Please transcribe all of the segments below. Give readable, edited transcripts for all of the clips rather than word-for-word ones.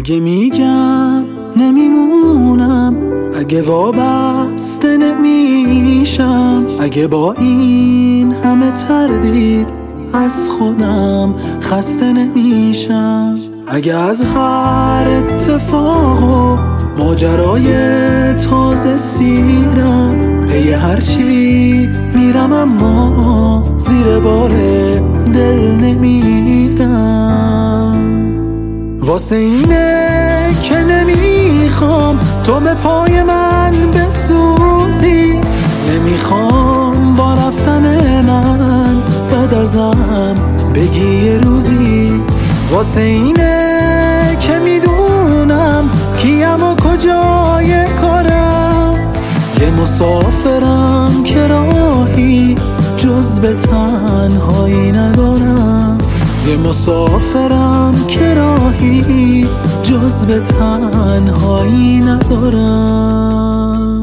اگه میگم نمیمونم، اگه وابسته نمیشم، اگه با این همه تردید از خودم خسته نمیشم، اگه از هر اتفاق و ماجرای تازه سیرم پی هرچی میرم اما زیر بار دل نمیرم. واسه اینه که نمیخوام تو به پای من بسوزی، نمیخوام با رفتن من بعد ازم بگی یه روزی. واسه اینه که میدونم کیم و کجای کارم، یه مسافرم که راهی جز به تنهایی ندارم، یه مسافرم که راهی جز به تنهایی ندارم.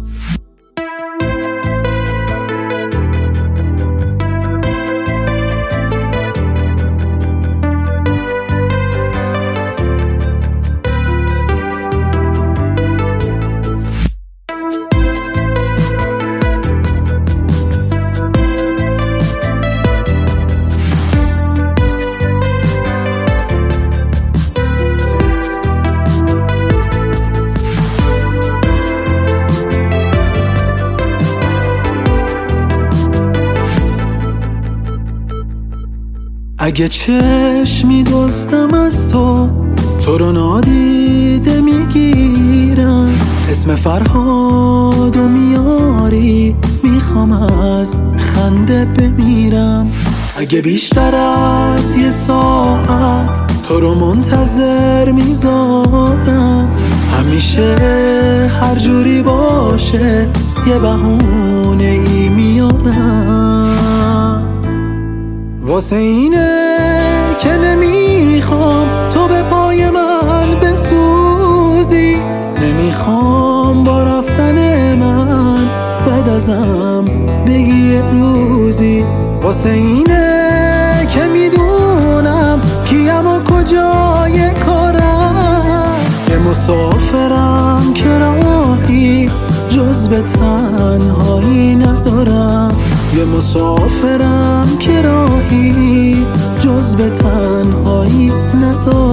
اگه چشمی دزدم از تو رو نادیده میگیرم، اسم فرهادو میاری میخوام از خنده بمیرم. اگه بیشتر از یه ساعت تو رو منتظر میذارم، همیشه هر جوری باشه یه بهونه ای میارم. واسه اینه که نمیخوام تو به پای من بسوزی، نمیخوام با رفتن من بعد ازم بگی یه روزی. واسه اینه که میدونم کیم و کجای کارم، یه مسافرم که راهی جز به تنهایی ندارم، یه مسافرم که راهی جز به تنهایی ندارم.